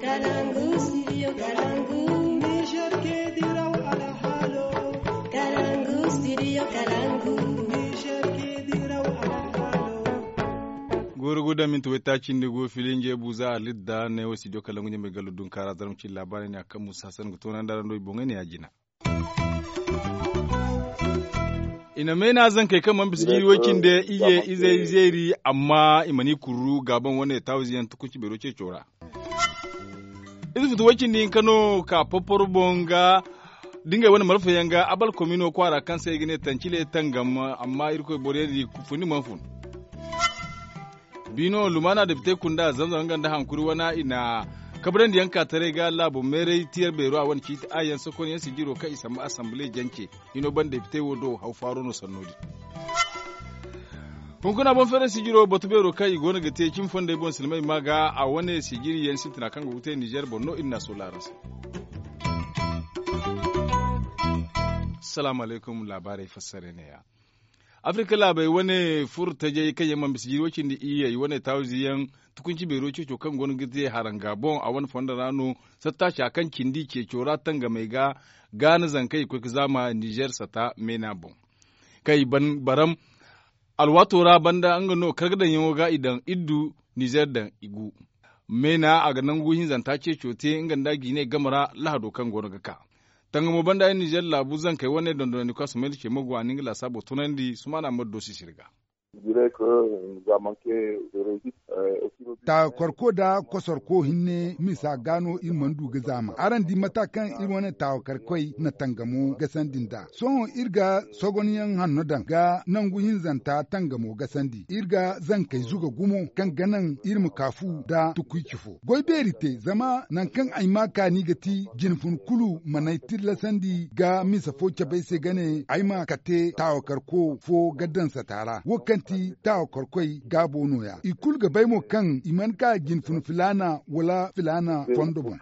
Kalangu, studio Kalangu. Niger ke diraw ala halo. Kalangu, studio Kalangu. Niger ke diraw ala halo. Gurguda min to ta cin go filin je buza alidda ne wasi do Kalangu ne mai galudun kara zaramci labarin ne akan Musa San to nan da ndo bonga ne ajina. Ina mena zan kai kan man bisgiri wakin da iye izeri amma imani kuru gaban wani tawziyan tukunci bero ce cora. Izu fitu wakin din Kano ka popor bonga dinga wani marfa yanga abal komino kwara kan sai gine tancile tangam amma irko boredi kufuni manfun. Bino lumana da fite kunda zanzan ganda hankuri wana ina kabran da yanka tare ga labo mere tiyar bero a wani kiti ayan sokon yan sigiro kai sama assembly janke ino banda fite wodo hau faro no sannodi kuna bon fere sigiro batu bero kai gona ga te kin fonda bon silmai maga a wani sigiri yan sitina kan gute Niger Borno inna solaras. Assalamu alaikum, labarai fassare ne ya Afrika labai wani furta je kai yamman bisigi wakin da iya yi wani tawziyan tukunci bai roce kan gonu gite haran gabon a wani fonda rano sattashi akan kindi ke cora tanga mai ga gani zankai ko zama Niger sata mena bon kai ban baram alwatora banda an gano kargadan yawo ga idan iddu Niger dan igu mena a ganan guhin zanta ce cote inganda gine gamara lahado kan gonu gaka tanga mo banda ni Niger labu zan kai wani dondon ni kwasu mai ke magwa ni ngila sabo tunandi sumana moddo si shirga ta kwarko da kwasorko hinne misa gano in mandu ga zama aran di matakan irin wani ta karkoi na tangamo gasan dinda son irga sogoniyan hannodan ga nan guhin zanta tangamo gasan di irga zan kai zuga gumo kan ganan irmu kafu da tukui kifo goi berite zama nan kan ai maka ni gati jinfun kulu manai tillasandi ga misa fo bai se gane ai ma kate ta karko fo gaddan satara wakanti ta karkoi gabo noya ikul ga baimo kan iman ka gin fun filana wala filana fondo bon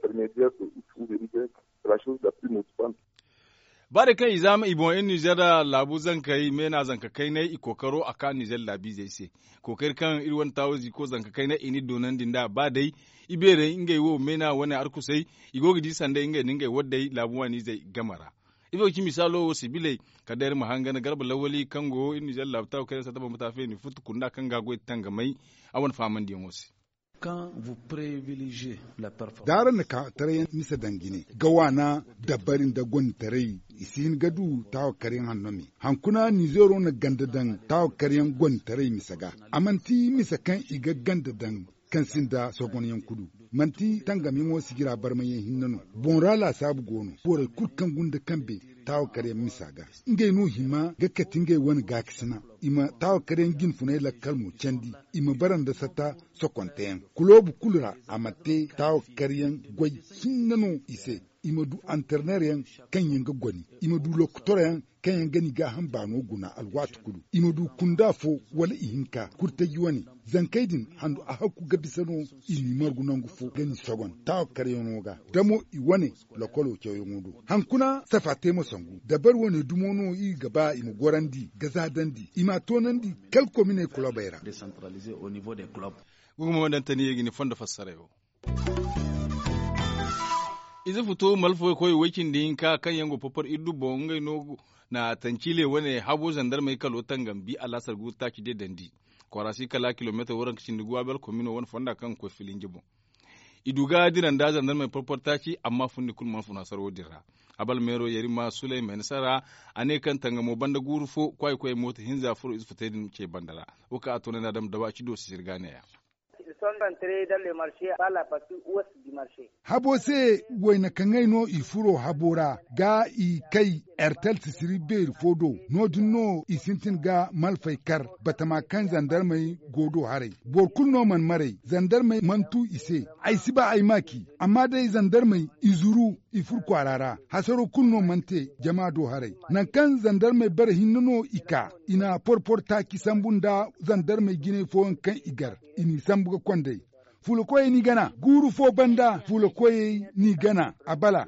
bare kai zama ibon in Niger labu zan kai mena zan ka kai nai ikokaro aka Niger labi zai se kokar kan irwan tawzi ko zan ka kai na ini donan dinda ba dai ibere ingai wo mena wani arkusai igogi di sande ingai ningai wadai labuwa ni zai gamara ibo ki misalo sibile kadar mahangana garba lawali kango in Niger labu taw kai sa taba mutafe ni futu kunda kan gago tanga mai awan faman diyan wosi quand vous privilégiez la performance daran ka tare misa dangine gawana dabarin da gon tare isin gadu taw karen hannomi hankuna ni zero na gandadan taw karen gon tare misaga amanti misakan iga gandadan kan sinda sogoniyan kudu manti tangamin wo sigira barmayen hinnano bonrala sabu gono bore kurkan gunda kambe taw kare misaga inge no hima ga katinge wani gakisina ima taw kare gin funai la kalmu candi ima baranda sata sokonten kulobu kulura amate taw kare goy hinnano ise ima du anternerian kan yanga gwani ima du lokutoren kan yanga ni ga hambano guna alwatu kudu ima du kundafo wala ihinka kurta yiwani zankaidin handu a haku gabisano ini margunangu fo gani sogon taw kare yonoga damo iwane lokolo kyoyongodo hankuna safate mo sangu dabar woni dumono i gaba ima gorandi gazadandi ima tonandi kelko mine clubera décentralisé au niveau des clubs gugu mo dan tani yegi ni fonda fassara yo iza fito malfo koy wakin din ka kan yango popor iddu bo ngai no na tancile wane habo zandar mai kalo tangambi alasar guta ki de dandi kwarasi kala kilometer wurin kishin duguwa bel komino wani fonda kan ko filin jibo iduga diran da zandar mai popor taki amma funni kulman funa sarwo dirra abal mero yarima Sulaiman Sara ane kan tangamo banda gurufo kwai kwai mota hinza furu isu fitedin ke bandara uka atona na dam dawa ci do sirgane ya sont entrés dans le marché par la partie ouest du marché. Habose wayna kangay no ifuro habora ga i kai Airtel tisiri ber fodo no dinno isintin ga malfai kar batama kan zandarmai godo hare bor kulno man mare zandarmai mantu ise ai siba ai maki amma dai zandarmai izuru ifur kwarara hasaro kulno mante jama do hare nan kan zandarmai bar hinno ika ina porpor taki sambunda zandarmai gine fo kan igar ini sambuga kwandai fulo koye ni gana guru fo banda fulo koye ni gana abala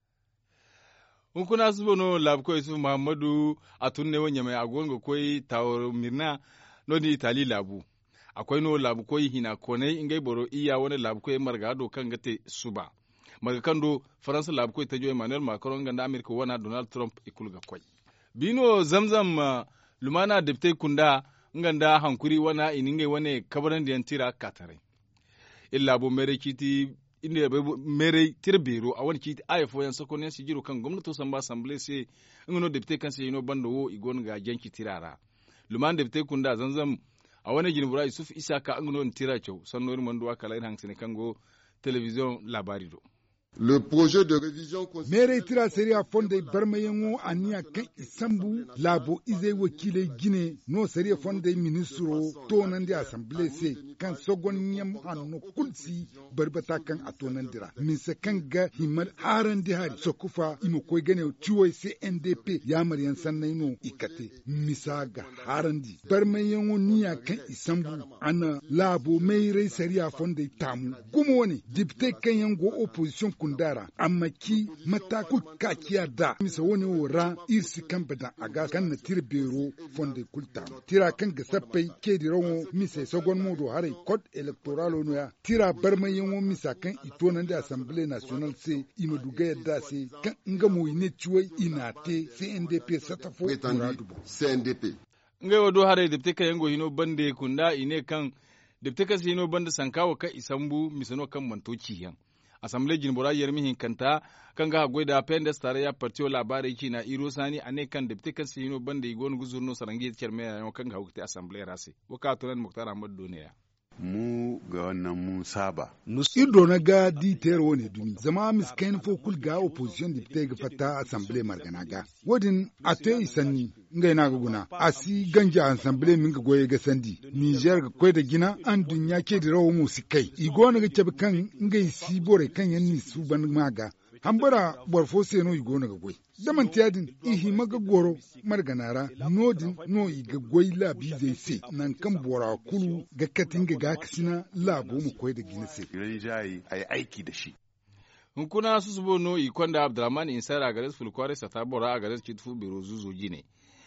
kuna subono lab koy su Muhammadu atunne wonya mai agongo koy tawro mirna no ni Itali labu akwai no labu koyi hina konai ingai boro iya wani labu koyi margado kan gate suba marga kando faransa labu koyi tajo Emmanuel Macron ganda America wana Donald Trump ikulga kwai bino zamzam lumana depte kunda nganda hankuri wana iningai wane kabaran diyan tira katare illa bo mere kiti inde mere tirbiro a wani kiti ayefo yan sokon yan sigiro kan gwamnati san ba assembly sai ngono depte kan sai no bando wo igon ga janki tirara luman depte kunda zanzam a wani jinbura Yusuf Isaka ngono tira cew sannori manduwa kala in hangsene kango television labari do Le projet de révision mere tira seria fonde barmayengo ania kan isambu labo ize wakile gine no seria fonde ministro to nan di assemblée se kan sogon nyam hanno kulsi barbata kan atonan dira min se kan ga himar haran di hari sokufa imo koy gane ciwo CNDP ya maryan sannaino ikate misaga haran di barmayengo nia kan isambu ana labo mere seria fonde tamu gumo woni dipte kan yango opposition kundara amma ki matakul kakiya da misa wani wura irsi kan bada aga kan na tirbero fonde kulta tira kan ga sapai ke di rawo misa sogon modo hare code electoral no ya tira barman yanwo misa kan ito nan da assemblée nationale se ima duga yadda se kan nga mo ine ciwai ina te CNDP satafo CNDP ngai wado hare dipte kan yango hino bande kunda ine kan dipte kan hino bande sankawa ka isambu misano kan mantoci yan Assemblée Jinbora Yermi Hinkanta kan ga goida pendes tare ya partiyo labarai ki na iro sani ane kan deputy kan sino banda igon guzurno sarangi cerme ya kan ga hukti Assemblée rase wakato nan Muktar Ahmad Duniya mu ga wannan mun saba ido na ga diter woni dumi zama miskin fo kul ga opposition deputy ga fata Assemblée margana ga wodin ate isani ngai na guna asi ganja Assemblée min ga goye ga sandi Niger ga koy da gina an dunya ke da rawo mu sikai igo na ga cebi kan ngai si bore kan yanni su ban maga hambara borfo se no igo na ga goy daman tiyadin ihi maga goro marganara nodin no iga goy labi zai se nan kan bora kulu ga katin ga kasina labo mu koy da gina se ran jayi ai aiki da shi hunkuna su subo no ikonda Abdurrahman Insara gares fulkware satabora gares kitfu biro zuzo gine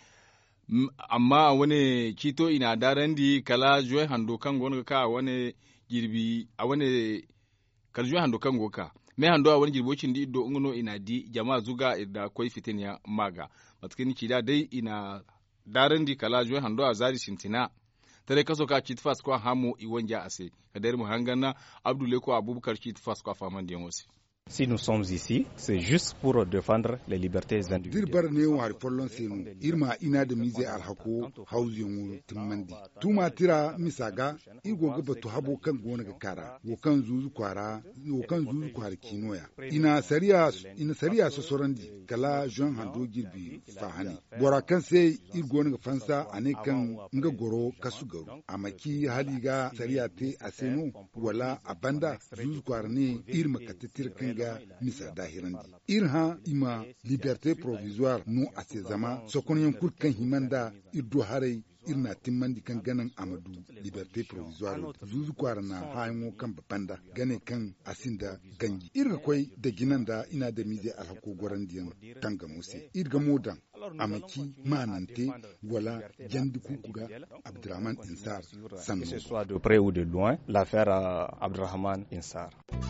amma wani kito ina darandi kala joy hando kan gonga ka wani girbi a wani kaljoy hando kan goka me hando a wani girbocin di iddo ngono ina di jama'a zuga da koi fitin ya maga matkin ki da dai ina darandi kala joy hando a zari sintina tare kaso ka kitfas ko hamu iwanja ase kadar mu hangana Abdulaye ko Abubakar kitfas ko faman diyan wasi. Si nous sommes ici, c'est juste pour défendre les libertés individuelles. Dirbar ne war follon senu irma ina da mize alhako hausin timmandi tuma tira misaga igo ga batu habo kan gona ga kara wo kan zuzu kwara kinoya ina sariya so sorandi kala Jean Hando girbi fahani bora kan sai igo ga fansa ane kan nga goro kasugaru amaki haliga sariya te aseno wala abanda zuzu kwara ne irma katatir kan ga misa dahirandi irha ima liberté provisoire no ase zama sokonyen kurkan himanda iddo harai irna timmandi kan ganan amadu liberté provisoire zuzu kwara na hayango kan babanda gane kan asinda gangi irga koi da ginanda ina da mize alhako gorandiyan tanga mose irga modan amaki manante wala jandi kukuga Abdurrahman Insar sanno que ce soit de près ou de loin l'affaire Abdurrahman Insar.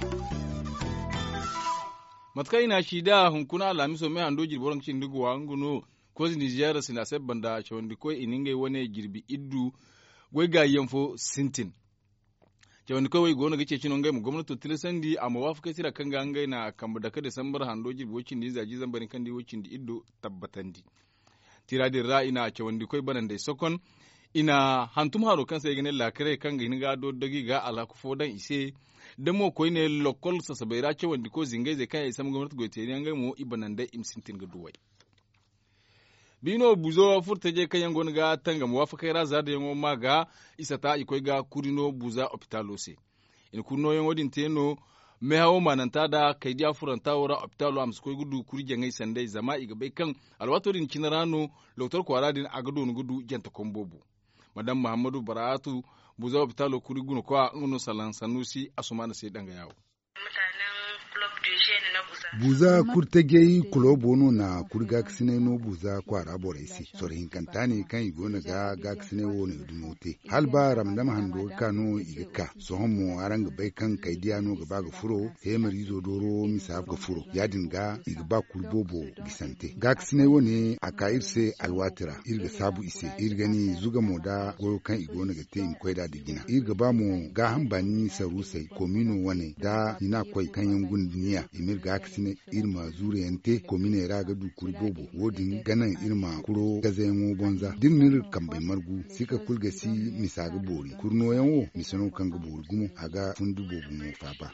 Matkai ina shida hunkuna lamiso me hando jirboran cin duguwa nguno ko Niger sina sebanda chawandi ko ininge wone girbi iddu we ga yamfo sintin chawandi ko we gona gice cinon ngai mu gwamnati tilisandi amma wafaka tira kanga ngai na kamba da kada sambar hando jirbi wocin di zaji zambarin kandi wocin di iddu tabbatandi tira dir ra ina chawandi ko banan dai sokon ina hantum haro kansa igene lakare kanga iniga do dagi ga ala ku fodan ise demo ko ne lokol sa sabaira ce wanda ko zingai zai kai sam gwamnati gote ne ngai mu ibanan da imsintin ga duwai bino buzo furta je kayan gon ga tanga muwafakai raza da yango maga isata ikoi ga kurino buza hospitalose in kunno yango din teno me hawo mananta da kai dia furanta wora hospitalo am skoi gudu kurje ngai sandai zama iga bai kan alwatorin kinarano doktor kwaradin agado gudu janta kombobu madam Muhammadu Baratu buza hospitalo kuri guno kwa ngono salan sanusi asumana sai danga yawo mutanen club de buza kurtagei kulobono na kurga ksine no buza kwara boraisi sorin kantane kan igona ga ksine wo ne dumote halba ramdam hando kano igaka sohomo aranga bai kan kaidiya no gaba ga furo he marizo doro misa ga furo yadin ga igba kurbobo gisante ga ksine wo ne akairse alwatira irga sabu ise irgani zuga moda goyo kan igona ga te koida digina irga ba mu ga hambani sarusai komino wane da ina koi kan yangun duniya imir ga ksine irma zuriyante komine raga du kurbobo wodin ganan irma kuro gazenwo bonza dinir kambe margu sika kulgasi misaga bori kurno yanwo misano kanga bori gumo aga fundu bobu mo faba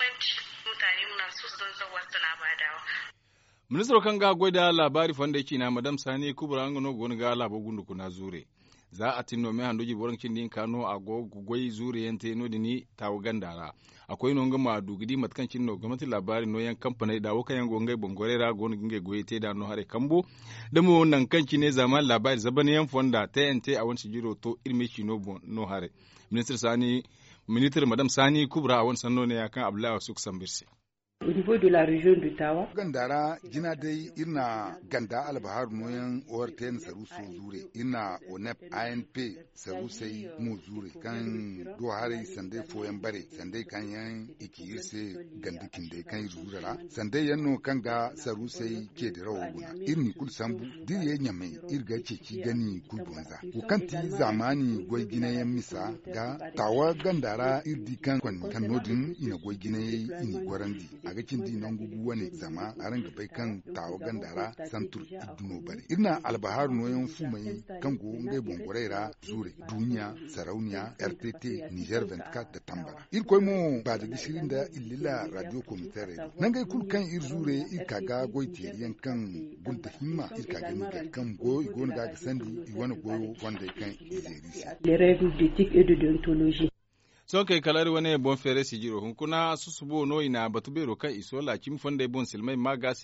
Ministro kanga goida labari fanda yake na madam Sani Kubra ngano gon ga labo gundu kuna zure za a tinno me handoji boran kin din kano a gogoi zure yante no dini tawo gandara akwai no ngama dugidi matkan kin no gwamnati labari no yan kamfani da wakan yan gongai bongorera gon ginge goye te da no hare kambo da mu nan kanki ne zaman labari zabane yan fonda TNT a wani jiro to irme shi no hare minister madam Sani Kubra a wani sanno ne yakan Abdullahi Suk Sambirse. Au niveau de la région du Tawa. Gandara jina dai ina ganda albahar noyan ORTN saruso zure ina ONEP ANP sarusai mu zure kan do hari sande foyan bare sande kan yan ikirse gandikin dai kan zurara sande yanno kan ga sarusai ke da rawuna irni kul sambu dire nyame irga ce ki gani kul bonza ukanti zamani goy ginayen misa ga Tawa gandara irdi kan nodin ina goy ginayen ini gorandi aga kindi nan gugu wane zama a ranga bai kan Tawa gandara santur iduno bare irna albahar noyon fumai kan go ngai bongoreira zure duniya sarauniya RTT Niger 24 da tambara ir koy mo ba da gishirin da illila radio communautaire nan ngai kul kan ir zure ir kaga goyti yan kan gunta himma ir kaga ni kan go igon ga sandi i wani goyo wanda kan izerisi les règles d'éthique et de déontologie. So kai kalari wani bon fere sigiro hunkuna susubo no ina batubero kai isola kim fonde bon silmai maga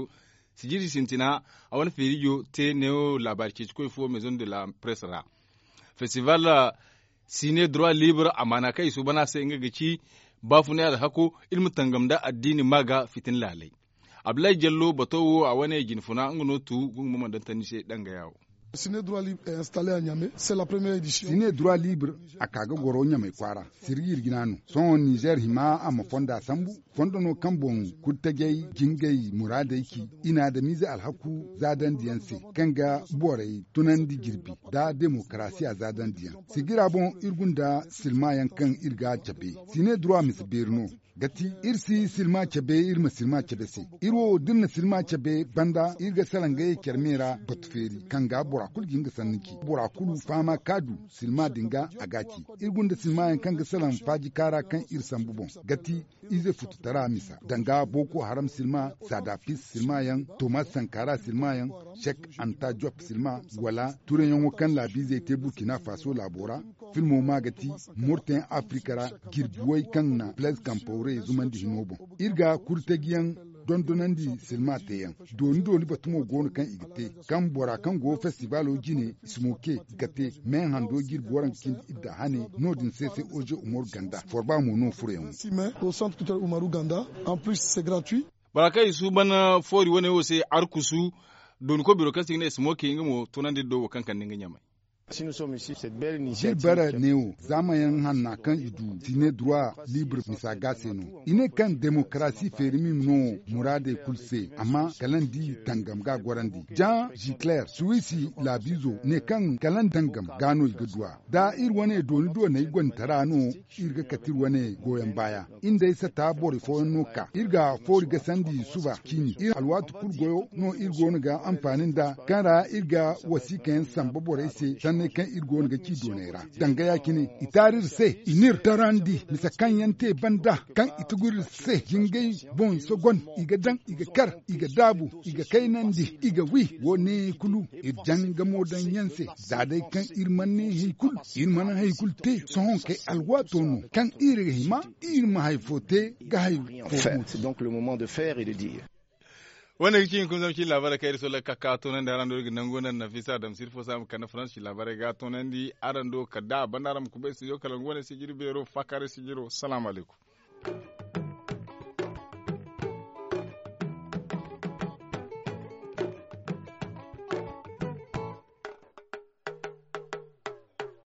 sigiri sintina a wani ferijo te neo labar ke ko fo maison de la presse ra festival ciné droit libre amana kai su bana sai inga gici bafu ne da hako ilmu tangamda addini maga fitin lalai Abdullahi Jallo batowo a wani ginfuna ngono tu gungu madantan sai danga yawo Ciné droit libre est installé à Niamey, c'est la première édition. Ciné droit libre a kaga goro Niamey kwara sirgir ginano son Niger hima ama fonda sambu fondo no kambon kurtagei jingei muradai ki ina da miza alhaku zadan diyanse kanga borai tunandi girbi da demokrasiya zadan diyan sigira bon irgunda silmayan kan irga jabe Ciné droit misbirno gati irsi silma cabe irma silma cabe se iro dinna silma cabe banda irga salangaye kermera batferi kanga borakul ginga sanniki borakulu fama kadu silma dinga agaki irgunda silma yan kanga salan faji kara kan irsan bubon gati ize fututara misa danga boko haram silma sadafis silma yan thomas sankara silma yan shek anta job silma wala turen yan wakan labize te burkina faso labora filmo magati morten afrikara girbiwai kan na place campo zuman di hinobo irga kurtagiyan dondonandi silma teyan doni batumo gonu kan igite kan bora kan go festival o jine smoke gate men hando gir boran kin idda hane nodin sese oje umur ganda forba mo no fureyon au centre culturel Umaru Ganda en plus c'est gratuit barakai su bana fori woni wo se arkusu don ko biro kasi ne smoke ngamo tonande do kankan ninga nyamai Gilbert Neo zamayan hanna kan idu Ciné droit libre misaga seno ine kan demokrasi fermi no murade kulse amma kalandi tangam ga gorandi Jean Gicler Suisi Labizo ne kan kalan tangam gano igudwa da ir wane doni do ne gon tarano irga katir wane goyen baya inda isa ta bori fo noka irga fori ga sandi suba kini ir alwatu kurgoyo no irgo ga amfanin da kara irga wasikan samba bore se ne kan irgon ga ci donera danga yakini itarir se inir tarandi misa kan yante banda kan itugur se jingai bon sogon iga dan iga kar iga dabu iga kainandi iga wi woni kulu irjan ga modan yanse zadai kan irmanne haykul irmana haykul te son ke alwato no kan irga hima irma hayfote ga hay c'est donc le moment de faire et de dire. Wannan kin kun zama labarai kai so laka ka tonan da ran do gidan gonan Nafisa da Sirfo sam kana France labarai ga tonan di arando kada bandaram ku bai su yo kalan gonan sigiri bero fakare sigiro assalamu alaikum